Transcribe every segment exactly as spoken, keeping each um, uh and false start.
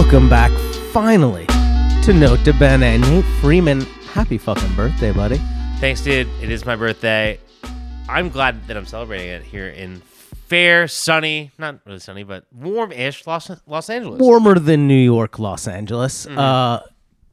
Welcome back, finally, to Note to Bene. Nate Freeman, happy fucking birthday, buddy. Thanks, dude. It is my birthday. I'm glad that I'm celebrating it here in fair, sunny, not really sunny, but warm-ish Los, Los Angeles. Warmer than New York, Los Angeles. Mm-hmm. Uh,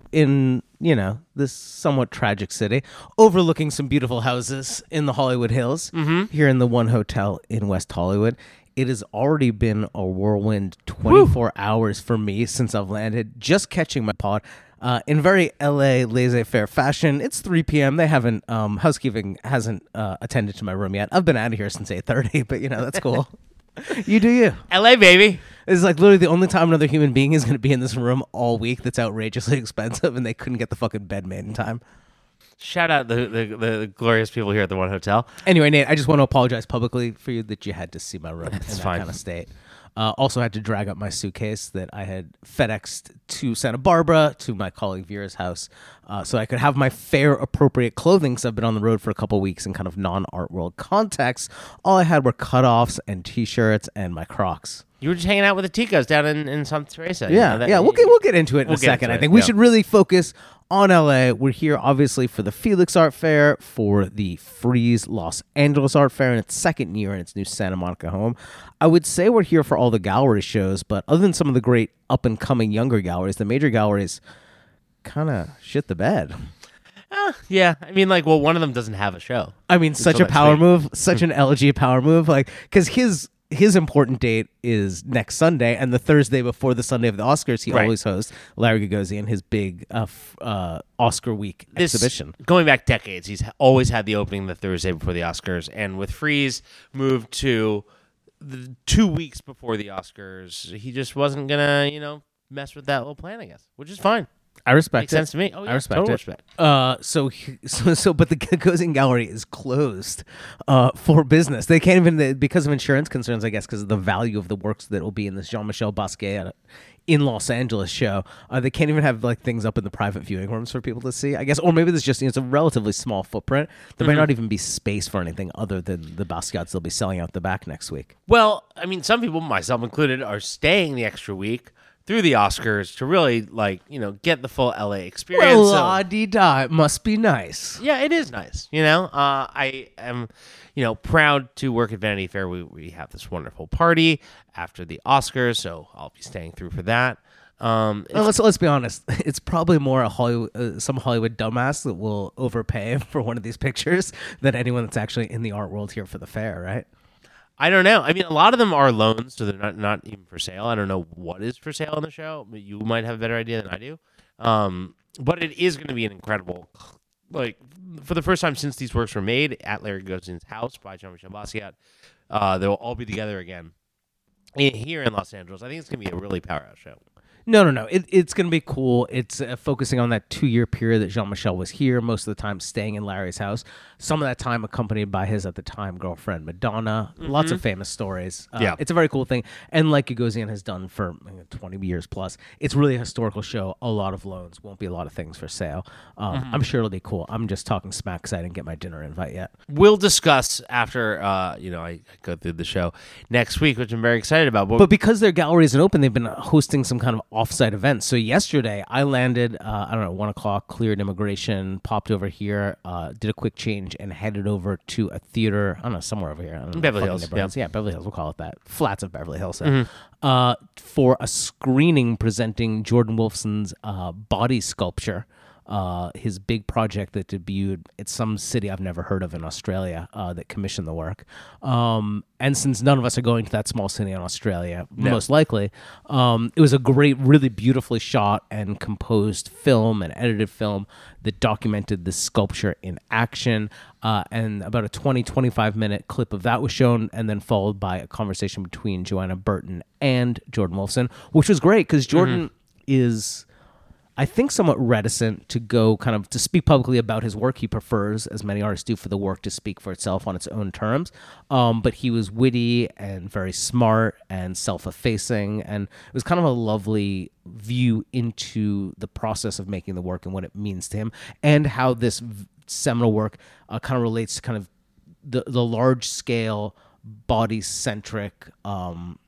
in, you know, this somewhat tragic city, overlooking some beautiful houses in the Hollywood Hills, mm-hmm. here in the one hotel in West Hollywood. It has already been a whirlwind twenty-four Woo. Hours for me since I've landed, just catching my pod. Uh, in very L A laissez-faire fashion, it's three p.m. They haven't, um, housekeeping hasn't uh, attended to my room yet. I've been out of here since eight thirty, but, you know, that's cool. You do you. L A, baby. It's like literally the only time another human being is going to be in this room all week that's outrageously expensive, and they couldn't get the fucking bed made in time. Shout out the, the, the glorious people here at the One Hotel. Anyway, Nate, I just want to apologize publicly for you that you had to see my room That's in that fine. kind of state. Uh, also had to drag up my suitcase that I had FedExed to Santa Barbara to my colleague Vera's house uh, so I could have my fair appropriate clothing because I've been on the road for a couple weeks in kind of non-art world context. All I had were cutoffs and T-shirts and my Crocs. You were just hanging out with the Ticos down in, in Santa Teresa. Yeah, you know, that, yeah, we'll get, we'll get into it in we'll a second. I think it, we yeah. should really focus on L A. We're here, obviously, for the Felix Art Fair, for the Frieze Los Angeles Art Fair in its second year in its new Santa Monica home. I would say we're here for all the gallery shows, but other than some of the great up-and-coming younger galleries, the major galleries kind of shit the bed. Uh, yeah, I mean, like, well, one of them doesn't have a show. I mean, such a power week. move, such an L G power move, like, because his... His important date is next Sunday, and the Thursday before the Sunday of the Oscars, he right. always hosts Larry Gagosian, his big uh, f- uh, Oscar week this, exhibition. Going back decades, he's always had the opening the Thursday before the Oscars, and with Frieze moved to the two weeks before the Oscars, he just wasn't gonna, you know, mess with that little plan, I guess, which is fine. I respect Makes it. sense to me. Oh, yeah, I respect total it. Respect. Uh, so, so, so, but the Gagosian Gallery is closed uh, for business. They can't even, because of insurance concerns, I guess, because of the value of the works that will be in this Jean-Michel Basquiat in Los Angeles show. Uh, they can't even have like things up in the private viewing rooms for people to see, I guess. Or maybe there's just, you know, it's a relatively small footprint. There mm-hmm. might not even be space for anything other than the Basquiats they'll be selling out the back next week. Well, I mean, some people, myself included, are staying the extra week through the Oscars to really, like, you know, get the full L A experience. Well, so, la-di-da, it must be nice. Yeah, it is nice. You know, uh, I am, you know, proud to work at Vanity Fair. We we have this wonderful party after the Oscars, so I'll be staying through for that. Um, well, let's let's be honest. It's probably more a Hollywood, uh, some Hollywood dumbass that will overpay for one of these pictures than anyone that's actually in the art world here for the fair, right? I don't know. I mean, a lot of them are loans, so they're not, not even for sale. I don't know what is for sale on the show. But you might have a better idea than I do. Um, but it is going to be an incredible, like, for the first time since these works were made at Larry Gagosian's house by Jean-Michel Basquiat, uh, they'll all be together again in, here in Los Angeles. I think it's going to be a really powerhouse show. No, no, no. It, it's going to be cool. It's uh, focusing on that two-year period that Jean-Michel was here, most of the time staying in Larry's house. Some of that time accompanied by his, at the time, girlfriend, Madonna. Mm-hmm. Lots of famous stories. Uh, yeah. It's a very cool thing. And like Gagosian has done for twenty years plus, it's really a historical show. A lot of loans. Won't be a lot of things for sale. Um, mm-hmm. I'm sure it'll be cool. I'm just talking smack because I didn't get my dinner invite yet. We'll discuss after, uh, you know, I, I go through the show next week, which I'm very excited about. But, but because their gallery isn't open, they've been hosting some kind of offsite events. So yesterday I landed, uh, I don't know, one o'clock, cleared immigration, popped over here, uh, did a quick change, and headed over to a theater. I don't know, somewhere over here. I don't know, Beverly Hills. Yeah. yeah, Beverly Hills. We'll call it that. Flats of Beverly Hills. Mm-hmm. Uh, for a screening presenting Jordan Wolfson's uh, body sculpture. Uh, his big project that debuted at some city I've never heard of in Australia uh, that commissioned the work. Um, and since none of us are going to that small city in Australia, no. most likely, um, it was a great, really beautifully shot and composed film and edited film that documented the sculpture in action. Uh, and about a twenty, twenty-five minute clip of that was shown and then followed by a conversation between Joanna Burton and Jordan Wolfson, which was great because Jordan mm-hmm. is... I think somewhat reticent to go kind of to speak publicly about his work. He prefers, as many artists do, for the work to speak for itself on its own terms. Um, but he was witty and very smart and self-effacing, and it was kind of a lovely view into the process of making the work and what it means to him, and how this v- seminal work uh, kind of relates to kind of the the large-scale, body-centric um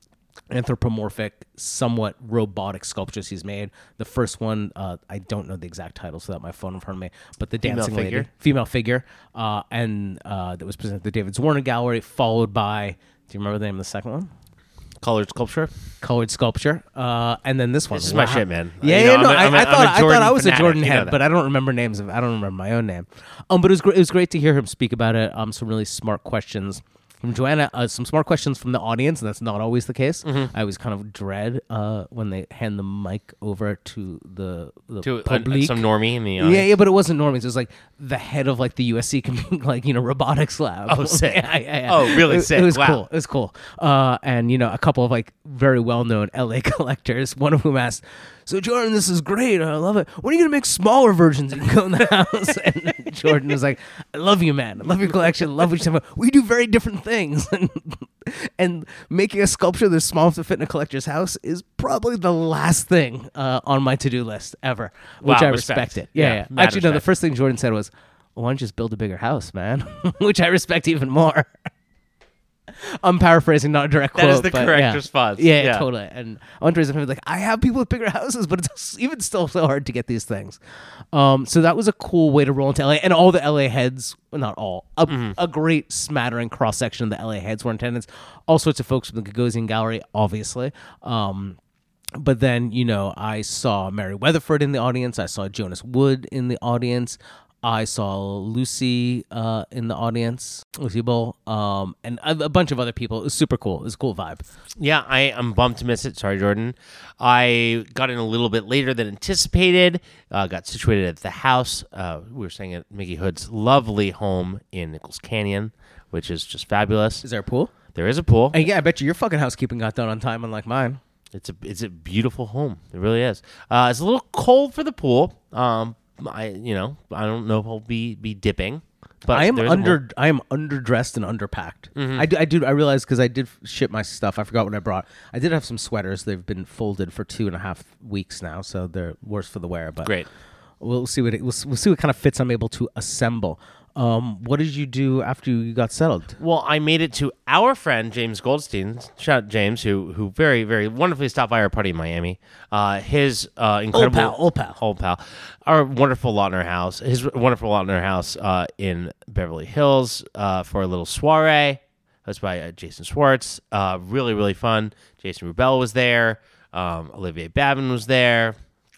anthropomorphic, somewhat robotic sculptures he's made. The first one, uh, I don't know the exact title, so that my phone in front of me, but the Female dancing figure? lady, female figure, uh, and uh, that was presented at the David Zwarner Gallery, followed by, do you remember the name of the second one? Colored sculpture. Colored sculpture, uh, and then this one. This is my shit, man. Yeah, You know, yeah, I'm no, a- I, I'm a- I I'm a thought I Jordan thought I was fanatic, a Jordan you know head, that. but I don't remember names of. I don't remember my own name. Um, but it was great. It was great to hear him speak about it. Um, some really smart questions from Joanna, uh, some smart questions from the audience, and that's not always the case. Mm-hmm. I always kind of dread uh, when they hand the mic over to the, the To uh, public. some normie in the yeah, audience. yeah, but it wasn't normies. It was like the head of like the U S C, com- like you know, robotics lab. Oh, sick. yeah, yeah, yeah. Oh, really It- sick. It was Wow. cool. It was cool. Uh, and you know, a couple of like very well-known L A collectors. One of whom asked, "So Jordan, this is great. I love it. When are you gonna make smaller versions and go in the house?" And Jordan was like, "I love you, man. I love your collection. I love what you have. We do very different things." And, and making a sculpture that's small enough to fit in a collector's house is probably the last thing uh, on my to-do list ever, which Wow, I respect. respect it. Yeah, Yeah, yeah. mad Actually, no. The respect. first thing Jordan said was, "Why don't you just build a bigger house, man?" Which I respect even more. I'm paraphrasing, not a direct That quote. is the but correct yeah. response. Yeah, Yeah. totally. And I want to raise a like, I have people with bigger houses, but it's even still so hard to get these things. Um, so that was a cool way to roll into L A, and all the L A heads, well, not all, a, Mm-hmm. a great smattering cross section of the L A heads were in attendance. All sorts of folks from the Gagosian Gallery, obviously. Um, but then, you know, I saw Mary Weatherford in the audience. I saw Jonas Wood in the audience. I saw Lucy uh, in the audience, Lucy Bull, um, and a, a bunch of other people. It was super cool. It was a cool vibe. Yeah, I am bummed to miss it. Sorry, Jordan. I got in a little bit later than anticipated. Uh, got situated at the house. Uh, we were staying at Mickey Hood's lovely home in Nichols Canyon, which is just fabulous. Is there a pool? There is a pool. And yeah, I bet you your fucking housekeeping got done on time, unlike mine. It's a it's a beautiful home. It really is. Uh, it's a little cold for the pool. Um, I you know I don't know if I'll be be dipping. But I am there is a pool. under. I am underdressed and underpacked. I do. I do. I realized because I did ship my stuff. I forgot what I brought. I did have some sweaters. They've been folded for two and a half weeks now, so they're worse for the wear. But Great. We'll see what it, we'll, we'll see what kind of fits I'm able to assemble. Um, what did you do after you got settled? Well, I made it to our friend James Goldstein. Shout out James, who who very very wonderfully stopped by our party in Miami. Uh, his uh, incredible pal, old pal. old pal, our wonderful Lautner house. His wonderful Lautner house uh, in Beverly Hills uh, for a little soiree. That's by uh, Jason Schwartz. Uh, really really fun. Jason Rubel was there. Um, Olivier Babin was there.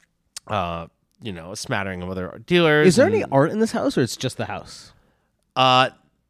Uh, you know, a smattering of other dealers. Is there any and- art in this house, or it's just the house? Uh,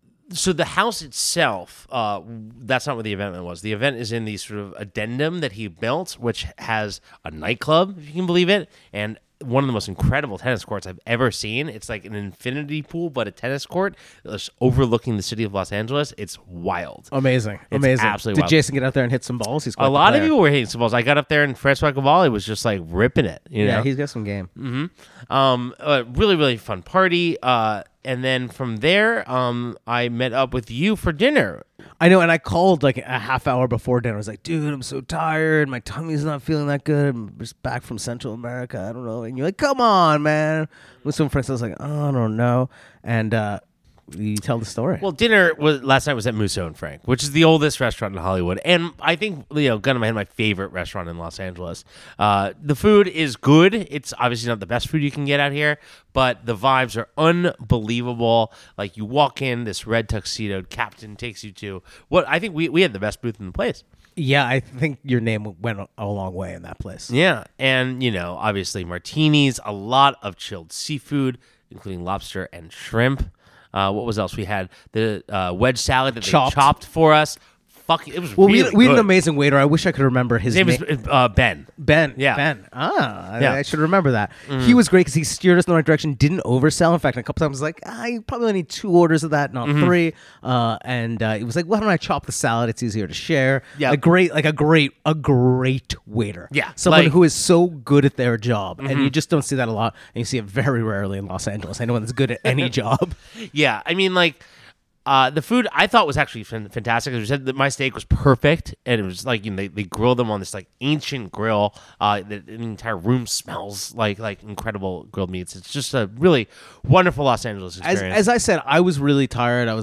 so the house itself, uh, that's not what the event was. The event is in the sort of addendum that he built, which has a nightclub, if you can believe it, and one of the most incredible tennis courts I've ever seen. It's like an infinity pool, but a tennis court that's overlooking the city of Los Angeles. It's wild. Amazing, amazing. absolutely Did wild. Jason get out there and hit some balls? He's quite A the lot of player. people were hitting some balls. I got up there and Francois Cavalli was just like ripping it. You Yeah, know? he's got some game. Mm-hmm. Um, a really, really fun party. Uh, and then from there, um, I met up with you for dinner. I know, and I called like a half hour before dinner. I was like, dude, I'm so tired. My tummy's not feeling that good. I'm just back from Central America. I don't know. And you're like, come on, man. With some friends, I was like, oh, I don't know. And uh, you tell the story. Well, dinner was last night was at Musso and Frank, which is the oldest restaurant in Hollywood, and I think you know, gun in my head, my favorite restaurant in Los Angeles. Uh, the food is good. It's obviously not the best food you can get out here, but the vibes are unbelievable. Like you walk in, this red tuxedoed captain takes you to what I think we we had the best booth in the place. yeah, I think your name went a- a long way in that place. Yeah, and you know, obviously martinis, a lot of chilled seafood, including lobster and shrimp. Uh, what was else? We had the uh, wedge salad that Chopped. they chopped for us. Fuck, it was Well, really we, we had an good. amazing waiter. I wish I could remember his, His name name. is uh, Ben. Ben. Yeah. Ben. Ah, I- Yeah. Mm-hmm. I, should remember that. He was great because he steered us in the right direction, didn't oversell. In fact, a couple times I was like, ah, you probably only need two orders of that, not Mm-hmm. three. Uh, and uh, he was like, why don't I chop the salad? It's easier to share. Yeah. A great, like a great, a great waiter. Yeah, Someone like- Mm-hmm. who is so good at their job. And you just don't see that a lot. And you see it very rarely in Los Angeles. Anyone that's good at any job. Yeah, I mean, like, uh, the food I thought was actually fan- fantastic. As you said, that my steak was perfect, and it was like you know they, they grilled them on this like ancient grill. Uh, the, the entire room smells like like incredible grilled meats. It's just a really wonderful Los Angeles As, experience. as I said, I was really tired. I was like,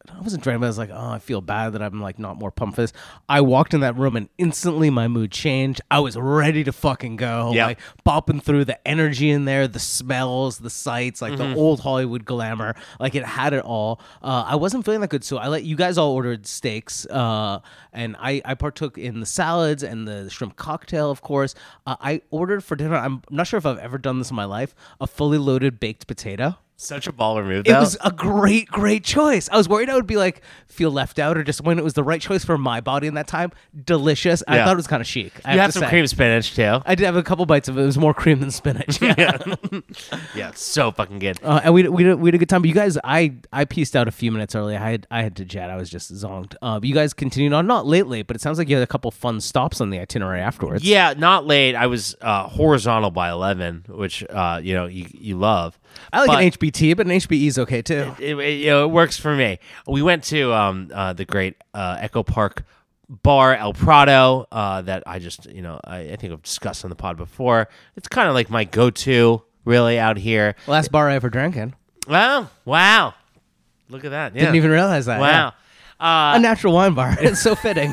I wasn't drained, but I was like, oh, I feel bad that I'm like not more pumped for this. I walked in that room and instantly my mood changed. I was ready to fucking go. Yep. Like bopping through the energy in there, the smells, the sights, like Mm-hmm. the old Hollywood glamour. Like it had it all. Uh, I wasn't feeling that good, so I let you guys all ordered steaks, uh, and I, I partook in the salads and the shrimp cocktail, of course. Uh, I ordered for dinner. I'm not sure if I've ever done this in my life. A fully loaded baked potato. Such a baller move. It though. was a great, great choice. I was worried I would be like feel left out or disappointed. It was the right choice for my body in that time. Delicious. I Yeah. thought it was kind of chic. I You have had to some say. cream spinach too. I did have a couple bites of it. It was more cream than spinach. Yeah. Yeah, it's so fucking good. Uh, and we we had, we had a good time. But you guys, I I pieced out a few minutes early. I had I had to jet. I was just zonked. Uh, but you guys continued on, not late late, but it sounds like you had a couple fun stops on the itinerary afterwards. Yeah, not late. I was uh, horizontal by eleven, which uh, you know you you love. I like But an H B T, but an H B E is okay too. It, it, you know, it works for me. We went to um, uh, the great uh, Echo Park bar El Prado uh, that I just you know I, I think I've discussed on the pod before. It's kind of like my go-to really out here. Last bar I ever drank in. Wow, wow, look at that! Yeah. Didn't even realize that. wow. Yeah. Uh, A natural wine bar. It's so fitting.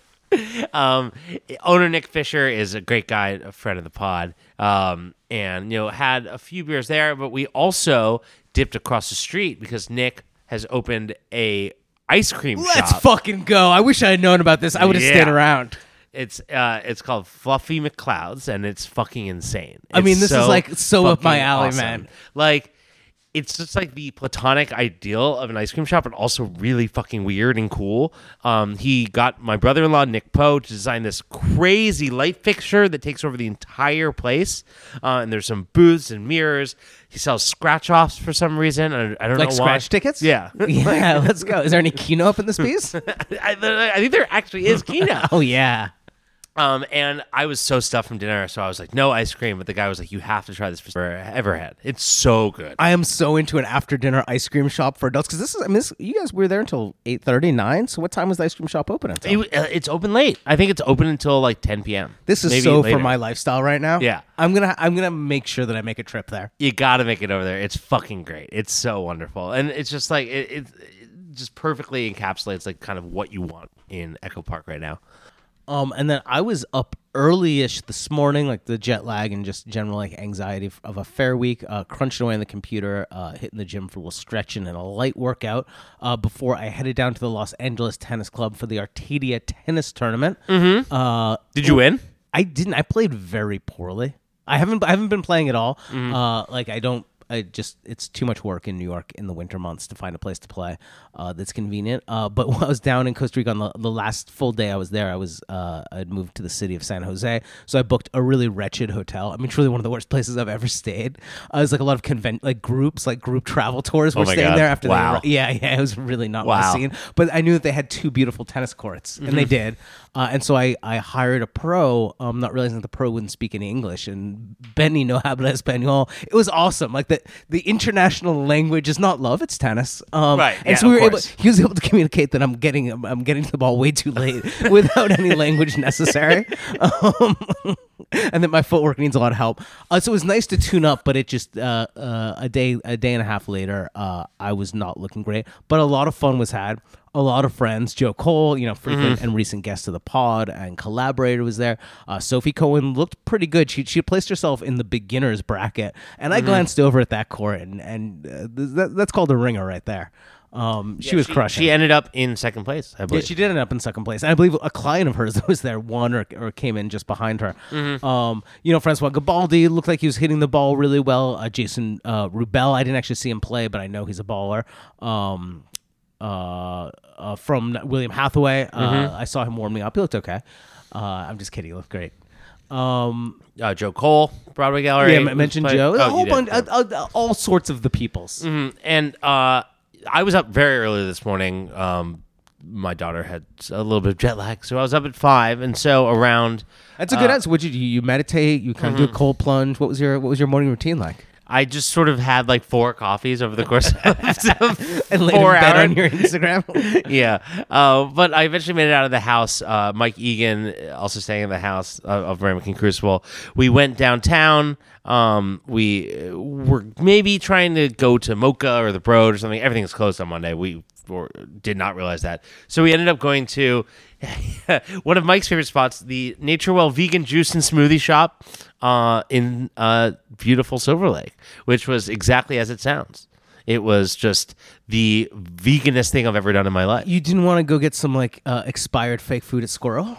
Um, owner Nick Fisher is a great guy, a friend of the pod, um, and you know had a few beers there. But we also dipped across the street because Nick has opened a ice cream Let's shop. fucking go. I wish I had known about this. I would have stayed Yeah. around. It's uh, it's called Fluffy McClouds, and it's fucking insane. I mean, It's this is, like, so up my fucking alley, awesome. man. Like, it's just like the platonic ideal of an ice cream shop, but also really fucking weird and cool. Um, he got my brother-in-law Nick Poe to design this crazy light fixture that takes over the entire place, uh, and there's some booths and mirrors. He sells scratch-offs for some reason. I, I don't Like know scratch why. tickets? Yeah, Yeah, let's go. Is there any Kino up in this piece? I, I think there actually is Kina. Oh, yeah. Um, and I was so stuffed from dinner, so I was like, no ice cream. But the guy was like, you have to try this for ever had. It's so good. I am so into an after dinner ice cream shop for adults because this is, I mean, this, you guys were there until eight thirty, nine. So what time was the ice cream shop open until? It, uh, it's open late. I think it's open until like ten p.m. This is Maybe so later. for my lifestyle right now. Yeah. I'm gonna I'm gonna make sure that I make a trip there. You got to make it over there. It's fucking great. It's so wonderful, and it's just like it, it, it just perfectly encapsulates like kind of what you want in Echo Park right now. Um, and then I was up early-ish this morning, like the jet lag and just general like anxiety of a fair week, uh, crunching away on the computer, uh, hitting the gym for a little stretching and a light workout uh, before I headed down to the Los Angeles Tennis Club for the Arcadia Tennis Tournament. Mm-hmm. Uh, Did you win? I didn't. I played very poorly. I haven't. I haven't been playing at all. Uh, like I don't. I just it's too much work in New York in the winter months to find a place to play uh, that's convenient. Uh, but when I was down in Costa Rica on the, the last full day I was there, I was uh, I'd moved to the city of San Jose, so I booked a really wretched hotel. I mean, truly one of the worst places I've ever stayed. Uh, it was like a lot of convent like groups, like group travel tours were Oh my staying God. there after Wow. they were, yeah yeah it was really not Wow. my scene. But I knew that they had two beautiful tennis courts, and they did. Uh, and so I, I hired a pro, um, not realizing that the pro wouldn't speak any English, and Benny no habla español. It was awesome. Like the the international language is not love; it's tennis. Um, Right, And yeah, so we of were able. course. He was able to communicate that I'm getting I'm, I'm getting to the ball way too late without any language necessary, um, and that my footwork needs a lot of help. Uh, so it was nice to tune up, but it just uh, uh, a day a day and a half later, uh, I was not looking great. But a lot of fun was had. A lot of friends, Joe Cole, you know, frequent Mm-hmm. and recent guest of the pod and collaborator was there. Uh, Sophie Cohen looked pretty good. She she placed herself in the beginners bracket, and I Mm-hmm. glanced over at that court, and and uh, th- that, that's called a ringer right there. Um, she was crushing. She ended up in second place, I Yeah, believe. she did end up in second place. And I believe a client of hers that was there won or, or came in just behind her. Mm-hmm. Um, you know, Francois Gabaldi looked like he was hitting the ball really well. Uh, Jason uh, Rubel, I didn't actually see him play, but I know he's a baller. Um, uh, uh, from William Hathaway, uh, Mm-hmm. I saw him warming up. He looked okay. Uh, I'm just kidding. He looked great. Um, uh, Joe Cole, Broadway Gallery. yeah, I was mentioned playing- Joe. Oh, a whole you did, bunch, yeah. uh, uh, all sorts of the peoples. Mhm. And uh, I was up very early this morning. Um, my daughter had a little bit of jet lag, so I was up at five, and so around. That's a good uh, answer. Would you you meditate? You kind of do a cold plunge. What was your What was your morning routine like? I just sort of had like four coffees over the course of And laid in four bed hours. on your Instagram. yeah, uh, but I eventually made it out of the house. Uh, Mike Egan, also staying in the house of, of Ramekin Crucible. We went downtown. Um, we uh, were maybe trying to go to Mocha or the Broad or something. Everything is closed on Monday. We or did not realize that. So we ended up going to one of Mike's favorite spots, the Nature Well Vegan Juice and Smoothie Shop uh, in uh, beautiful Silver Lake, which was exactly as it sounds. It was just the veganest thing I've ever done in my life. You didn't want to go get some like uh, expired fake food at Squirrel?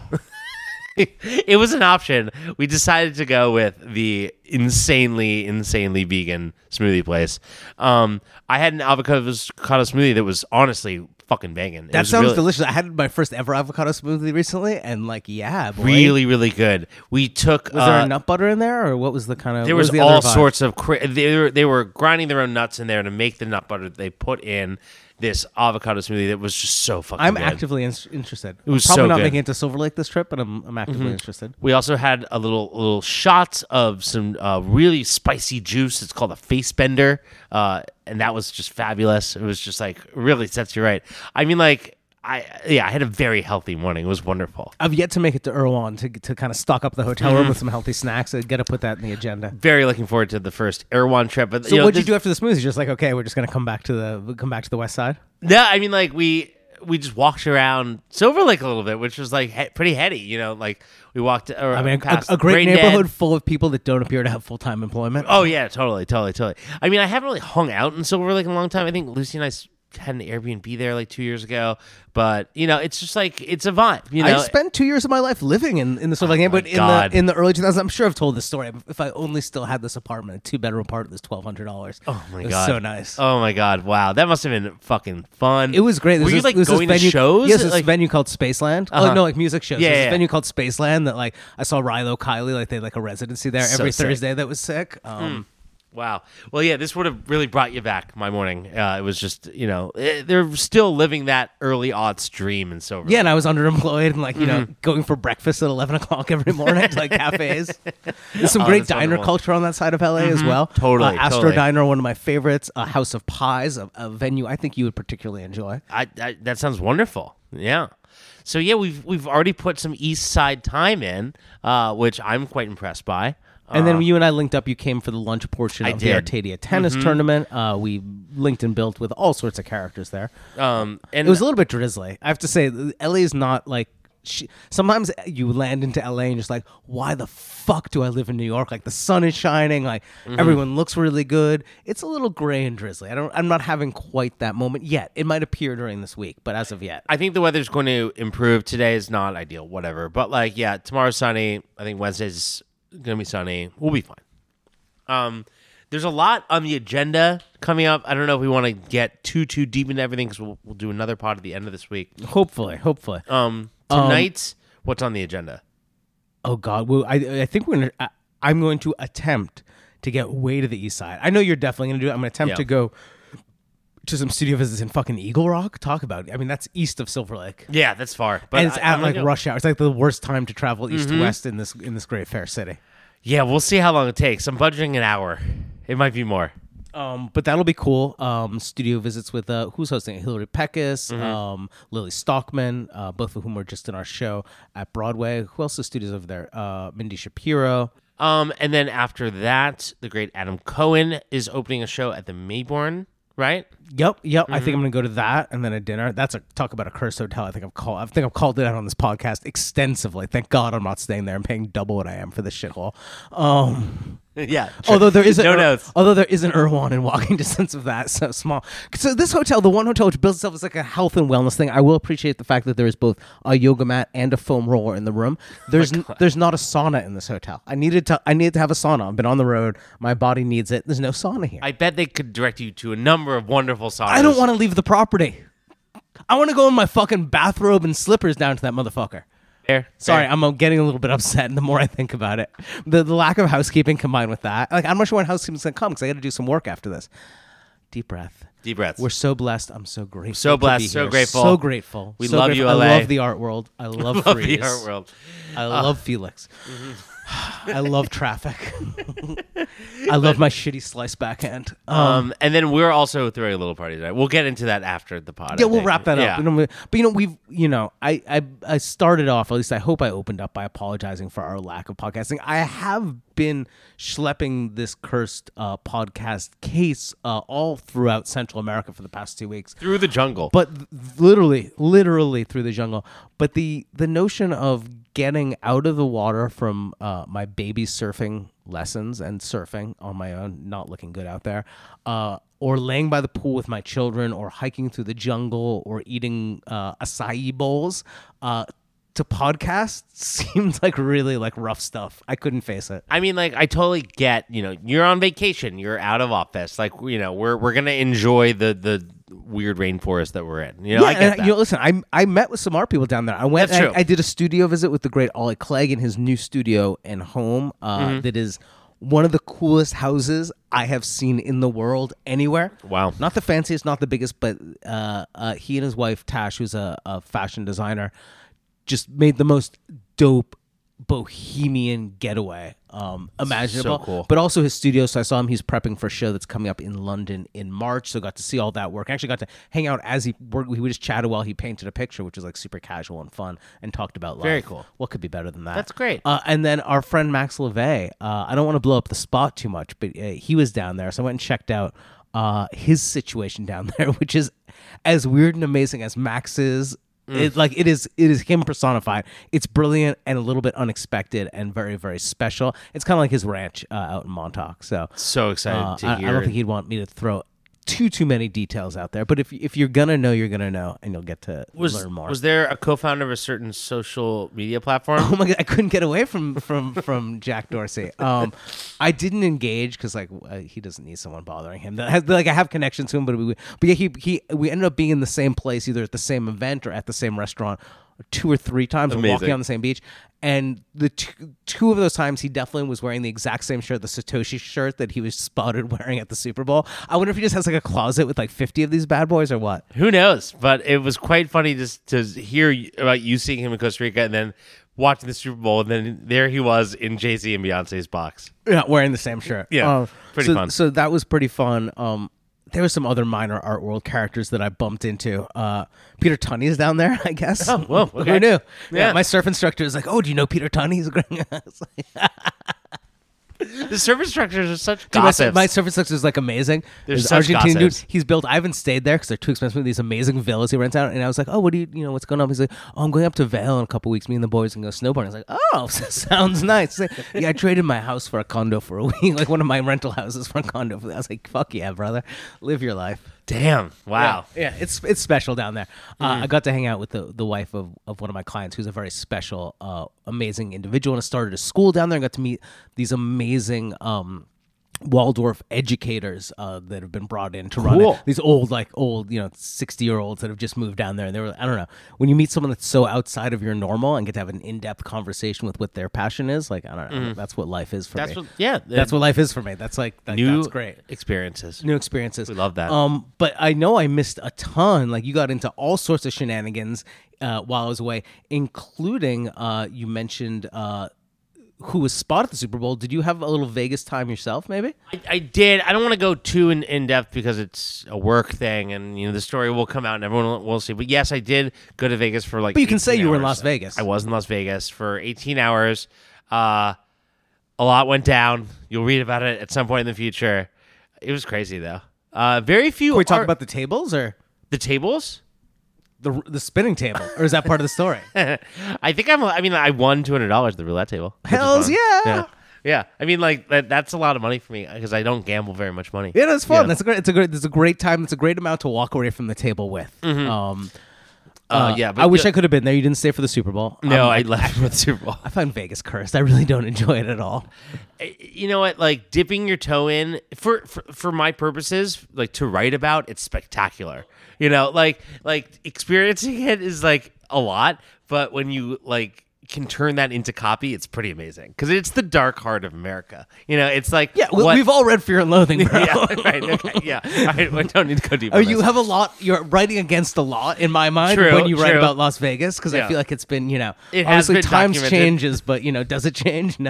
It was an option. We decided to go with the insanely, insanely vegan smoothie place. Um, I had an avocado, avocado smoothie that was honestly fucking banging. It That was sounds really, delicious. I had my first ever avocado smoothie recently, and like, yeah, boy. really, really good. We took. Was there uh, a nut butter in there, or what was the kind of? There what was, the all other vibe? sorts of. Cra- they were they were grinding their own nuts in there to make the nut butter. They put in this avocado smoothie that was just so fucking I'm good. actively in- interested. It was I'm probably so not good. making it to Silver Lake this trip, but I'm I'm actively Mm-hmm. interested. We also had a little little shots of some uh, really spicy juice. It's called a face bender, uh, and that was just fabulous. It was just like really sets you right. I mean, like I yeah, I had a very healthy morning. It was wonderful. I've yet to make it to Irwan to to kind of stock up the hotel Mm-hmm. room with some healthy snacks. I got to put that in the agenda. Very looking forward to the first Erewhon trip. But So you know, what'd you this- do after the smoothies? Just like, okay, we're just gonna come back to the come back to the west side. No, I mean like we we just walked around Silver Lake a little bit, which was like he- pretty heady. You know, like we walked. Or I mean, a, past a great Brain Dead. neighborhood full of people that don't appear to have full time employment. Oh yeah, totally, totally, totally. I mean, I haven't really hung out in Silver Lake in a long time. I think Lucy and I s- had an Airbnb there like two years ago, but you know, it's just like it's a vibe. You know, I spent two years of my life living in, in the Silver Lake neighborhood in God. the in the early two thousands. I'm sure I've told this story. If I only still had this apartment, a two bedroom apartment, that's twelve hundred dollars. oh my it was god, so nice. Oh my god, wow, that must have been fucking fun. It was great. Were There's you this- like there's this going venue, to shows? Yes, this like, venue called Spaceland. Uh-huh. Oh no, like music shows. Yeah, There's yeah, this yeah. venue called Spaceland that like I saw Rilo Kiley, like they had like a residency there So every sick. Thursday. That was sick. Um, Wow. Well, yeah, this would have really brought you back my morning. Uh, it was just, you know, eh, they're still living that early aughts dream in Silver Yeah, Lake. and I was underemployed and like you Mm-hmm. know going for breakfast at eleven o'clock every morning to like cafes. There's some Oh, great that's diner wonderful. culture on that side of L A as well. Totally, uh, Astro totally. Diner, one of my favorites. A House of Pies, a, a venue I think you would particularly enjoy. I, I, that sounds wonderful. Yeah. So yeah, we've we've already put some East Side time in, uh, which I'm quite impressed by. And then Uh, you and I linked up. You came for the lunch portion I of the did. Mm-hmm. Arcadia tennis tournament. Uh, we linked and built with all sorts of characters there. um, and It was a little bit drizzly. I have to say, L A is not like. She, sometimes you land into L A and just like, why the fuck do I live in New York? Like the sun is shining, like Mm-hmm. everyone looks really good. It's a little gray and drizzly. I don't. I'm not having quite that moment yet. It might appear during this week, but as of yet, I think the weather's going to improve. Today is not ideal, whatever. But like, yeah, tomorrow's sunny. I think Wednesday's gonna be sunny. We'll be fine. Um, there's a lot on the agenda coming up. I don't know if we want to get too too deep into everything because we'll we'll do another pod at the end of this week. hopefully, hopefully. Um, Um, tonight, what's on the agenda? Oh God, well, I I think we're gonna. I, I'm going to attempt to get way to the east side. I know you're definitely gonna do it. I'm gonna attempt Yeah. to go to some studio visits in fucking Eagle Rock. Talk about it. I mean, that's east of Silver Lake. Yeah, that's far, but and it's I- at I'm like gonna go. rush hour. It's like the worst time to travel east to west in this in this great fair city. Yeah, we'll see how long it takes. I'm budgeting an hour. It might be more. Um, but that'll be cool. Um, studio visits with uh, who's hosting it? Hillary Peckus, um, Lily Stockman, uh, both of whom were just in our show at Broadway. Who else is studios over there? Uh, Mindy Shapiro. Um, and then after that, the great Adam Cohen is opening a show at the Mayborn, right? Yep, yep. I think I'm gonna go to that and then a dinner. That's a talk about a cursed hotel. I think I've called. I think I've called it out on this podcast extensively. Thank God I'm not staying there and paying double what I am for this shithole. Um, yeah. although there is a, no notes. although there is an Irwan in walking distance of that, so small. So this hotel, the one hotel which builds itself as like a health and wellness thing. I will appreciate the fact that there is both a yoga mat and a foam roller in the room. There's n- there's not a sauna in this hotel. I needed to I needed to have a sauna. I've been on the road. My body needs it. There's no sauna here. I bet they could direct you to a number of wonderful saunas. I don't want to leave the property. I want to go in my fucking bathrobe and slippers down to that motherfucker. Fair. Sorry, Fair. I'm uh, getting a little bit upset the more I think about it. The, the lack of housekeeping combined with that. Like, I'm not sure when housekeeping's going to come because I got to do some work after this. Deep breath. Deep breaths. We're so blessed. I'm so grateful. So to blessed, be so here. grateful. So grateful. We So love grateful. you, I L A. love the art world. I love, Love Freeze. the art world. I love Felix. I love traffic. I love my shitty slice backhand. Um, Um, and then we're also throwing a little party tonight. We'll get into that after the pod. yeah, I we'll think. wrap that yeah. up. You know, But you know, we've you know, I, I I started off. At least I hope I opened up by apologizing for our lack of podcasting. I have been schlepping this cursed uh, podcast case uh, all throughout Central America for the past two weeks. Through the jungle. But literally, literally through the jungle. But the the notion of getting out of the water from uh, my baby surfing lessons and surfing on my own, not looking good out there, uh, or laying by the pool with my children, or hiking through the jungle, or eating uh, acai bowls, uh, to podcast seemed like really like rough stuff. I couldn't face it. I mean, like, I totally get, you know, you're on vacation, you're out of office. Like, you know, we're we're going to enjoy the the weird rainforest that we're in. You know, yeah, I get and, that. you know, listen, I I met with some art people down there. I went. That's I, true. I did a studio visit with the great Ollie Clegg in his new studio and home. Uh, Mm-hmm. that is one of the coolest houses I have seen in the world anywhere. Wow. Not the fanciest, not the biggest, but uh, uh, he and his wife Tash, who's a, a fashion designer, just made the most dope bohemian getaway um, imaginable. So cool. But also his studio. So I saw him. He's prepping for a show that's coming up in London in March. So got to see all that work. I actually got to hang out as he worked. We would just chatted while he painted a picture, which was like super casual and fun, and talked about life. Very cool. What could be better than that? That's great. Uh, and then our friend Max LeVay. Uh, I don't want to blow up the spot too much, but uh, he was down there. So I went and checked out uh, his situation down there, which is as weird and amazing as Max's. It, like it is, it is him personified. It's brilliant and a little bit unexpected and very, very special. It's kind of like his ranch uh, out in Montauk. So, So excited uh, to I, hear I don't it. think he'd want me to throw too, too many details out there. But if if you're gonna know, you're gonna know, and you'll get to was, learn more. Was there a co-founder of a certain social media platform? Oh my god, I couldn't get away from from from Jack Dorsey. Um, I didn't engage because like uh, he doesn't need someone bothering him. That has, like I have connections to him, but we but yeah, he he we ended up being in the same place, either at the same event or at the same restaurant, two or three times. We're Amazing. walking on the same beach, and the two, two of those times he definitely was wearing the exact same shirt, the Satoshi shirt that he was spotted wearing at the Super Bowl. I wonder if he just has like a closet with like fifty of these bad boys or what. Who knows? But it was quite funny just to hear y- about you seeing him in Costa Rica and then watching the Super Bowl, and then there he was in Jay-Z and Beyonce's box. Yeah, wearing the same shirt. Yeah, Uh, pretty so, fun. So that was pretty fun. Um, there were some other minor art world characters that I bumped into. Uh, Peter Tunney is down there, I guess. Oh, whoa, okay. Who knew? Yeah. Yeah. my surf instructor is like, "Oh, do you know Peter Tunney?" He's great. I was like, The service structures are such Dude, my, gossips. my surf instructor is like amazing. They're There's such Argentine dude. gossips. He's built. I haven't stayed there because they're too expensive. These amazing villas he rents out. And I was like, "Oh, what do you, you know, what's going on?" He's like, "Oh, I'm going up to Vail in a couple weeks. Me and the boys can go snowboarding." I was like, "Oh, sounds nice." He's like, yeah, I traded my house for a condo for a week, like one of my rental houses for a condo. I was like, "Fuck yeah, brother, live your life." Damn. Wow. Yeah, yeah, it's it's special down there. Uh, I got to hang out with the, the wife of, of one of my clients, who's a very special, uh, amazing individual, and I started a school down there and got to meet these amazing um, Waldorf educators uh, that have been brought in to run Cool. it. These old, like old, you know, sixty year olds that have just moved down there, and they were, I don't know, when you meet someone that's so outside of your normal and get to have an in depth conversation with what their passion is, like I don't know, that's what life is for That's me. what. Yeah. that's what life is for me. That's like that, new that's great. experiences. New experiences. We love that. Um, but I know I missed a ton. Like you got into all sorts of shenanigans uh, while I was away, including uh, you mentioned uh, who was spotted at the Super Bowl. Did you have a little Vegas time yourself? Maybe. I, I did. I don't want to go too in, in depth because it's a work thing, and you know the story will come out and everyone will, will see. But yes, I did go to Vegas for like. But you can say eighteen you were in hours. Las Vegas. I was in Las Vegas for eighteen hours. Uh, a lot went down. You'll read about it at some point in the future. It was crazy though. Uh, very few. Can we talk are- about the tables or the tables? the the spinning table, or is that part of the story? I think I'm. I mean, I won two hundred dollars at the roulette table. which is Hells fun. yeah. yeah, yeah. I mean, like that, that's a lot of money for me because I don't gamble very much money. Yeah, that's fun. Yeah. That's a great. It's a great. It's a great time. It's a great amount to walk away from the table with. Um, Uh, uh, yeah, but I wish yeah. I could have been there. You didn't stay for the Super Bowl. No, Um, I left with the Super Bowl. I find Vegas cursed. I really don't enjoy it at all. You know what? Like dipping your toe in for, for for my purposes, like to write about, it's spectacular. You know, like like experiencing it is like a lot, but when you like can turn that into copy, it's pretty amazing because it's the dark heart of America. You know, it's like Yeah, we, what- we've all read Fear and Loathing, bro. yeah, right, okay, yeah. All right, I don't need to go deep. Oh, on you this. have a lot. You're writing against a lot in my mind True, when you write true. about Las Vegas because I Yeah. feel like it's been, you know, It has obviously been times documented. changes, but you know, does it change? No.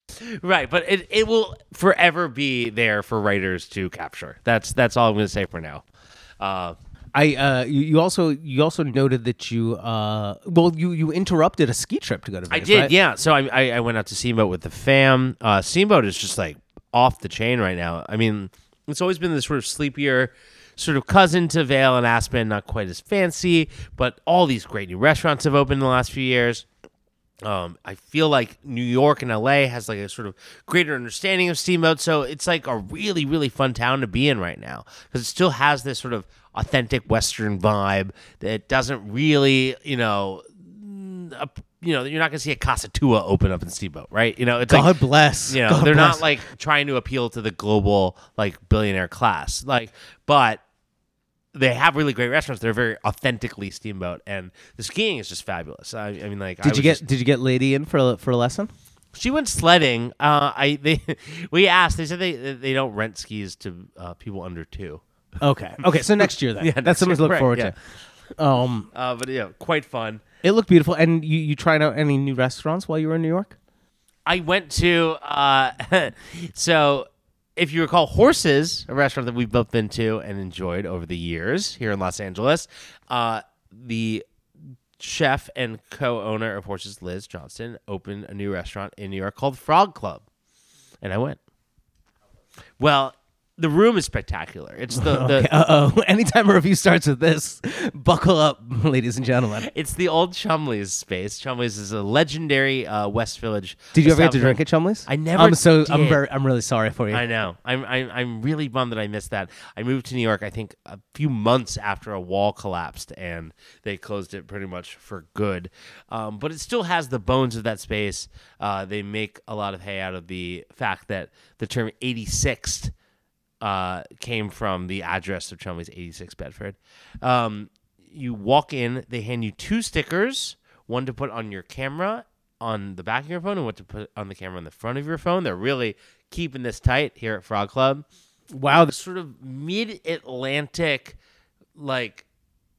Right, but it, it will forever be there for writers to capture. That's that's all I'm going to say for now. Uh, I uh, you, you also you also noted that you uh, well you, you interrupted a ski trip to go to Vegas. I did, right? yeah. So I, I I went out to Steamboat with the fam. Uh, Steamboat is just like off the chain right now. I mean, it's always been this sort of sleepier sort of cousin to Vail and Aspen, not quite as fancy, but all these great new restaurants have opened in the last few years. Um, I feel like New York and L A has like a sort of greater understanding of Steamboat, so it's like a really, really fun town to be in right now because it still has this sort of authentic Western vibe that doesn't really, you know, a, you know, you're not gonna see a Casa Tua open up in Steamboat, right? You know, it's God like, bless. you know, God they're bless. not like trying to appeal to the global like billionaire class, like, but they have really great restaurants. They're very authentically Steamboat, and the skiing is just fabulous. I, I mean, like, I Did you was get just- Did you get Lady in for a, for a lesson? she went sledding. Uh, I they we asked. They said they they don't rent skis to uh, people under two. Okay. Okay. So next year then. Yeah, That's next something to year, look right, forward yeah. to. Um, Uh, but yeah, quite fun. it looked beautiful. And you you tried out any new restaurants while you were in New York? I went to uh, so if you recall, Horses, a restaurant that we've both been to and enjoyed over the years here in Los Angeles. Uh, the chef and co-owner of Horses, Liz Johnston, opened a new restaurant in New York called Frog Club, and I went. Well, the room is spectacular. It's the, the Uh oh. Anytime a review starts with this, buckle up, ladies and gentlemen. it's the old Chumley's space. Chumley's is a legendary uh, West Village. Did you ever get to establishment. drink at Chumley's? I never I'm so I'm did. very I'm really sorry for you. I know. I'm, I'm I'm really bummed that I missed that. I moved to New York, I think, a few months after a wall collapsed, and they closed it pretty much for good. Um, but it still has the bones of that space. Uh, they make a lot of hay out of the fact that the term eighty-sixth uh, came from the address of Chumley's, eighty-six Bedford. Um, you walk in, they hand you two stickers, one to put on your camera on the back of your phone and what to put on the camera on the front of your phone. They're really keeping this tight here at Frog Club. Wow. The sort of mid-Atlantic, like,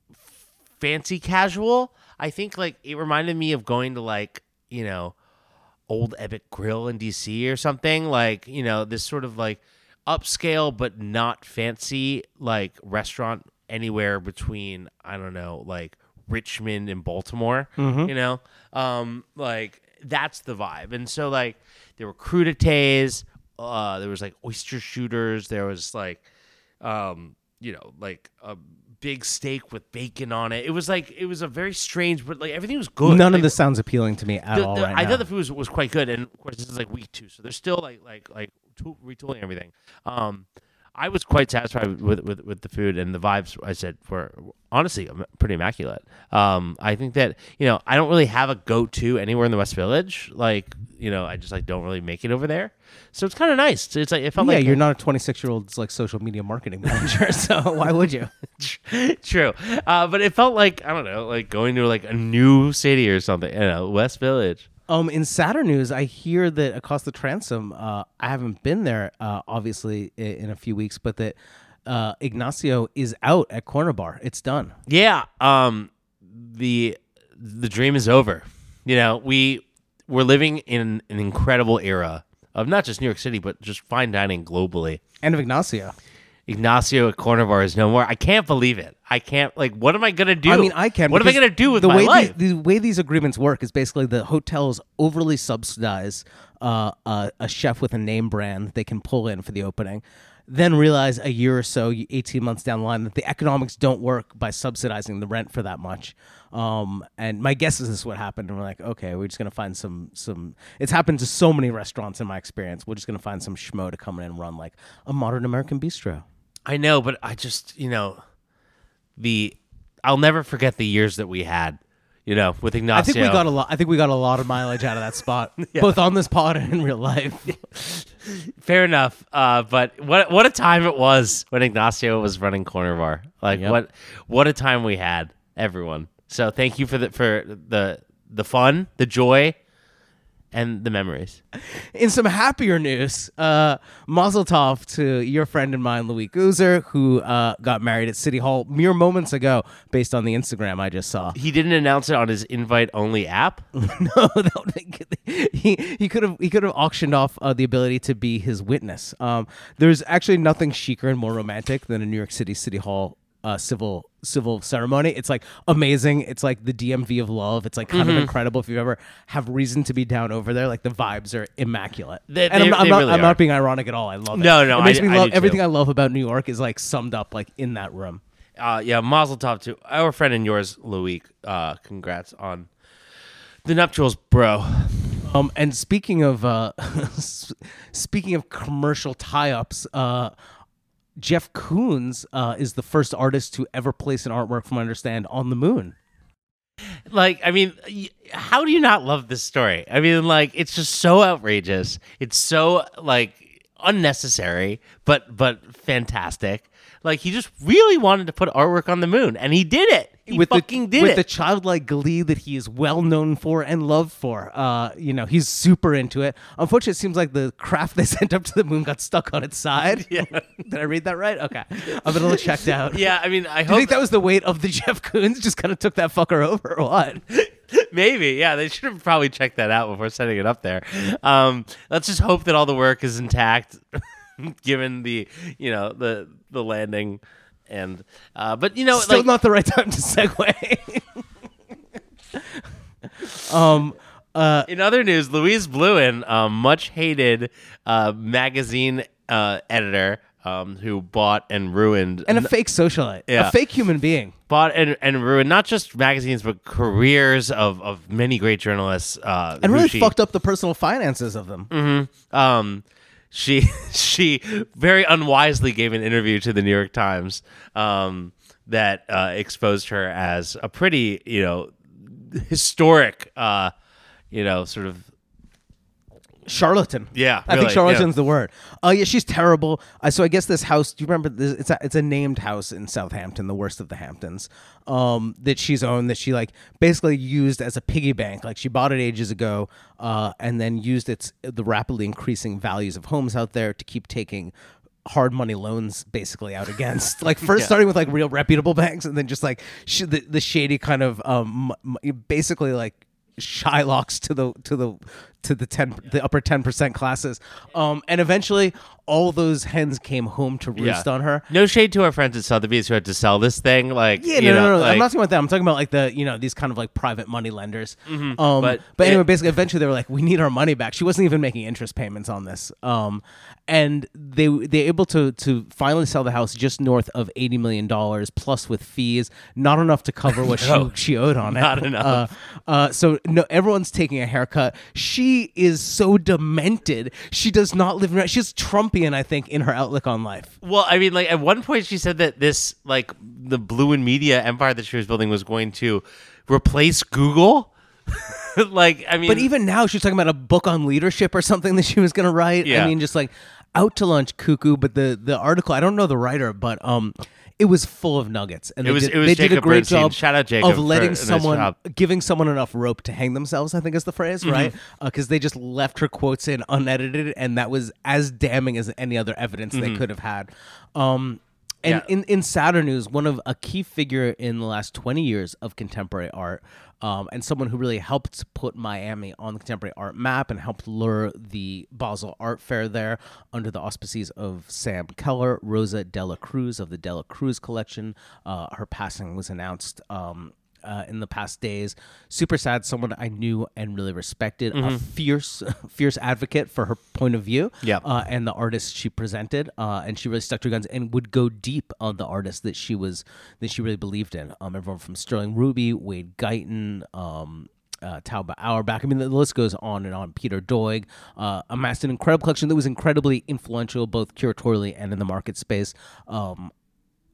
fancy casual. I think, like, it reminded me of going to, like, you know, Old Ebbitt Grill in D C or something. Like, you know, this sort of, like, upscale but not fancy, like, restaurant anywhere between, I don't know, like, Richmond and Baltimore, you know? Um, like, that's the vibe. And so, like, there were crudités, uh, there was, like, oyster shooters, there was, like, um, you know, like, a big steak with bacon on it. It was, like, it was a very strange, but, like, everything was good. None Like, of this sounds appealing to me at the- all the- right I now. thought the food was, was quite good, and of course this is like week two, so they're still like like like tool, retooling everything. Um, I was quite satisfied with, with with the food and the vibes. I said were honestly pretty immaculate. Um, I think that you know I don't really have a go to anywhere in the West Village. Like you know I just like don't really make it over there, so it's kind of nice. It's like it felt yeah, like you're not a twenty-six year old's like social media marketing manager, so why would you? True, uh, but it felt like I don't know, like going to like a new city or something. You know, West Village. Um, in sadder news, I hear that Acosta Transom. Uh, I haven't been there, uh, obviously, in, in a few weeks, but that uh, Ignacio is out at Corner Bar. It's done. Yeah, um, the the dream is over. You know, we we're living in an incredible era of not just New York City, but just fine dining globally. End of Ignacio. Ignacio at Corner Bar is no more. I can't believe it. I can't. Like, what am I gonna do? I mean, I can. What am I because gonna do with the my way life? The, the way these agreements work is basically the hotels overly subsidize uh, uh, a chef with a name brand that they can pull in for the opening, then realize a year or so, eighteen months down the line, that the economics don't work by subsidizing the rent for that much. Um, and my guess is this is what happened. And we're like, okay, we're just gonna find some some. It's happened to so many restaurants in my experience. We're just gonna find some schmo to come in and run like a modern American bistro. I know, but I just you know, the I'll never forget the years that we had. You know, with Ignacio. I think we got a lot. I think we got a lot of mileage out of that spot, both on this pod and in real life. Fair enough. Uh, but what what a time it was when Ignacio was running Corner Bar. Like Yep. what what a time we had, everyone. So thank you for the for the the fun, the joy, and the memories. In some happier news, uh, Mazel Tov to your friend and mine, Louis Guzer, who uh, got married at City Hall mere moments ago, based on the Instagram I just saw. He didn't announce it on his invite-only app. no, that would, he he could have he could have auctioned off uh, the ability to be his witness. Um, there's actually nothing chicer and more romantic than a New York City City Hall uh, civil civil ceremony. It's like amazing. It's like the D M V of love. It's like kind mm-hmm. of incredible. If you ever have reason to be down over there, like the vibes are immaculate. They, and they, I'm, I'm they not really I'm are. not being ironic at all. I love it. No, no, it makes I- me I love do everything too. I love about New York is like summed up like in that room. Uh, yeah, Mazel Tov to our friend and yours, Louis. Uh, congrats on the nuptials, bro. Um, and speaking of uh, speaking of commercial tie-ups, uh, Jeff Koons uh, is the first artist to ever place an artwork, from what I understand, on the moon. Like, I mean, y- how do you not love this story? I mean, like, it's just so outrageous. It's so like unnecessary, but but fantastic. Like, he just really wanted to put artwork on the moon, and he did it. He with fucking the, did with it. the childlike glee that he is well known for and loved for. Uh, you know, he's super into it. Unfortunately, it seems like the craft they sent up to the moon got stuck on its side. Yeah. Did I read that right? Okay. I'm a little checked out. yeah, I mean, I Do hope you think that was the weight of the Jeff Koons? Just kind of took that fucker over or what? maybe. Yeah, they should have probably checked that out before setting it up there. Um, let's just hope that all the work is intact, given the you know the the landing. And uh, but you know, Still like, not the right time to segue. um, uh, in other news, Louise Bluin, um, much hated uh, magazine uh, editor, um, who bought and ruined and a fake socialite, Yeah. a fake human being. bought and, and ruined not just magazines but careers of, of many great journalists, uh, And who really she, fucked up the personal finances of them. Um, she she very unwisely gave an interview to the New York Times um, that uh, exposed her as a pretty you know historic uh, you know sort of Charlatan. Yeah, I really, think charlatan's yeah. the word. Oh yeah, she's terrible. Uh, so I guess this house. Do you remember? This, it's a it's a named house in Southampton, the worst of the Hamptons. Um, that she's owned. That she like basically used as a piggy bank. Like she bought it ages ago, uh, and then used its the rapidly increasing values of homes out there to keep taking hard money loans basically out against. Like first Yeah. starting with like real reputable banks, and then just like sh- the the shady kind of um m- m- basically like Shylocks to the to the to the ten the upper ten percent classes, um, and eventually all those hens came home to roost Yeah. on her. No shade to our friends at Sotheby's who had to sell this thing. Like, Yeah, you no, know, no, no, no. like- I'm not talking about that. I'm talking about like the you know these kind of like private money lenders. Um, but but but anyway, it- basically, eventually they were like, we need our money back. She wasn't even making interest payments on this, um, and they they're able to to finally sell the house just north of eighty million dollars plus with fees, not enough to cover what No, she she owed on it. not enough. Uh, uh, so no, everyone's taking a haircut. She is so demented. She does not live in. She's Trumpian, I think, in her outlook on life. Well, I mean, like at one point she said that this, like the Blue and Media empire that she was building was going to replace Google. like, I mean, But even now, she's talking about a book on leadership or something that she was going to write. Yeah. I mean, just like out to lunch, cuckoo. But the the article, I don't know the writer, but um, it was full of nuggets, and It they was- did, it was they did a Jacob great Bernstein. job Shout out Jacob of for a letting nice someone, job. giving someone enough rope to hang themselves. I think is the phrase, Mm-hmm. right? Because they just left her quotes in unedited, and that was as damning as any other evidence they could have had. Um. And Mm-hmm. Yeah. in, in sadder news, one of a key figure in the last twenty years of contemporary art, um, and someone who really helped put Miami on the contemporary art map and helped lure the Basel Art Fair there under the auspices of Sam Keller, Rosa Dela Cruz of the Dela Cruz Collection. Uh, her passing was announced um, uh, in the past days. Super sad. Someone I knew and really respected. A fierce, fierce advocate for her point of view. Yep. Uh, and the artist she presented, uh, and she really stuck to her guns and would go deep on the artist that she was that she really believed in. Um, everyone from Sterling Ruby, Wade Guyton, um, uh, Tauba Auerbach. I mean, the list goes on and on. Peter Doig uh, amassed an incredible collection that was incredibly influential, both curatorially and in the market space. Um,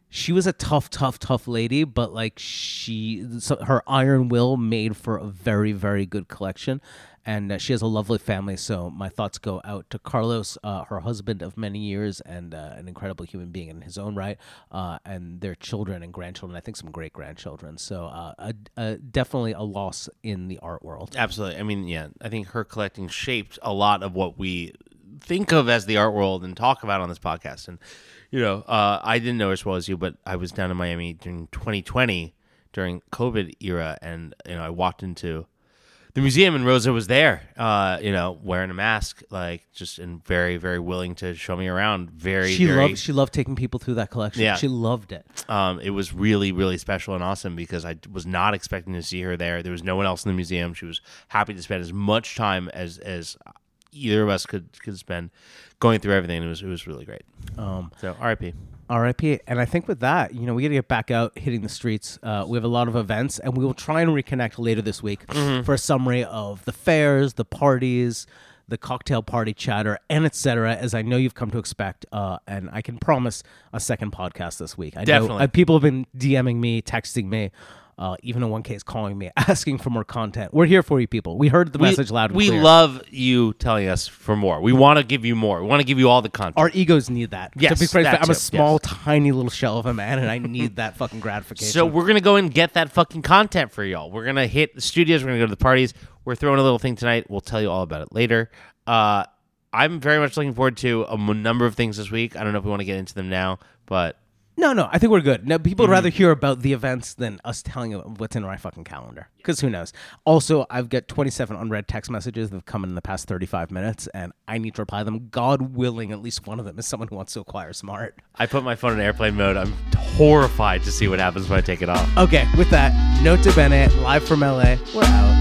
she was a tough, tough, tough lady, but like she, so her iron will made for a very, very good collection. And uh, she has a lovely family, so my thoughts go out to Carlos, uh, her husband of many years, and uh, an incredible human being in his own right, uh, and their children and grandchildren, I think some great-grandchildren. So uh, a, a, definitely a loss in the art world. Absolutely. I mean, yeah, I think her collecting shaped a lot of what we think of as the art world and talk about on this podcast. And, you know, uh, I didn't know as well as you, but I was down in Miami during twenty twenty, during COVID era, and, you know, I walked into the museum and Rosa was there, uh, you know, wearing a mask, like just and very, very willing to show me around. Very, she very, loved. She loved taking people through that collection. Yeah. She loved it. Um, it was really, really special and awesome because I was not expecting to see her there. There was no one else in the museum. She was happy to spend as much time as as either of us could could spend going through everything. It was it was really great. Um, so R I P R I P And I think with that, you know, we got to get back out hitting the streets. Uh, we have a lot of events, and we will try and reconnect later this week mm-hmm. for a summary of the fairs, the parties, the cocktail party chatter, and et cetera, as I know you've come to expect. Uh, and I can promise a second podcast this week. I Definitely. know, uh, people have been DMing me, texting me. Uh, even in one case, calling me, asking for more content. We're here for you, people. We heard the we, message loud and we clear. We love you telling us for more. We want to give you more. We want to give you all the content. Our egos need that. Yes, to be frank, that I'm too. a small, yes. tiny little shell of a man, and I need that fucking gratification. So we're going to go and get that fucking content for y'all. We're going to hit the studios. We're going to go to the parties. We're throwing a little thing tonight. We'll tell you all about it later. Uh, I'm very much looking forward to a m- number of things this week. I don't know if we want to get into them now, but... No, no, I think we're good. No, people would Mm-hmm. rather hear about the events than us telling you what's in my fucking calendar. Because who knows? Also, I've got twenty-seven unread text messages that have come in the past thirty-five minutes, and I need to reply them. God willing, at least one of them is someone who wants to acquire some art. I put my phone in airplane mode. I'm horrified to see what happens when I take it off. Okay, with that, Nota Bene, live from L A. We're out.